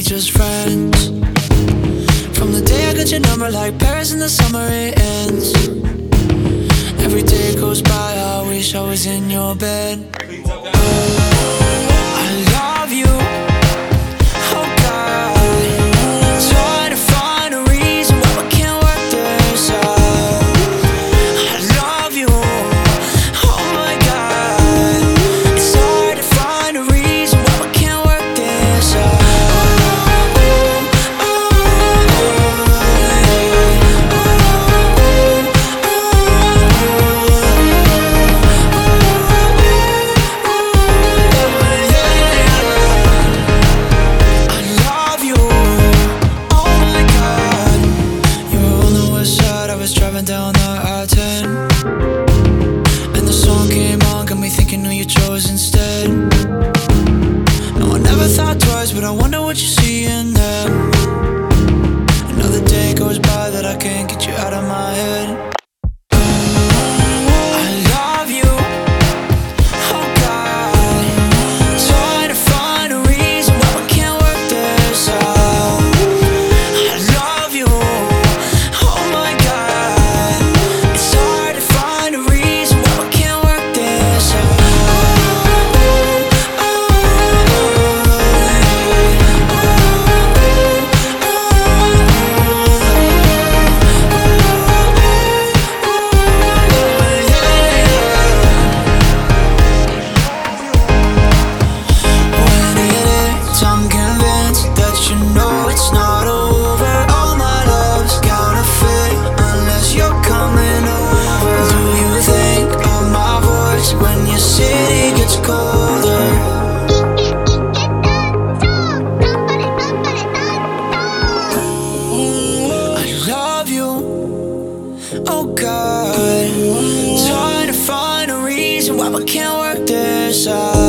just friends. From the day I got your number, like Paris in the summer, it ends. Every day goes by, I wish I was in your bed. I love you, oh God. Trying to find a reason why we can't work this out. I love you, oh my God. It's hard to find a reason why we can't work this out. Driving down the I-10, and the song came on, got me thinking who you chose instead. No, I never thought twice, but I wonder what you see in them. Another day goes by that I can't get you out of my head. I love you, oh God. Trying to find a reason why we can't work this out. I love you, oh my God. It's hard to find a reason why we can't work this out. When it ends, I'm convinced that you know it's not over. All my love's counterfeit unless you're coming over. Do you think of my voice when your city gets colder? I love you, oh God. Trying to find a reason why we can't work this out.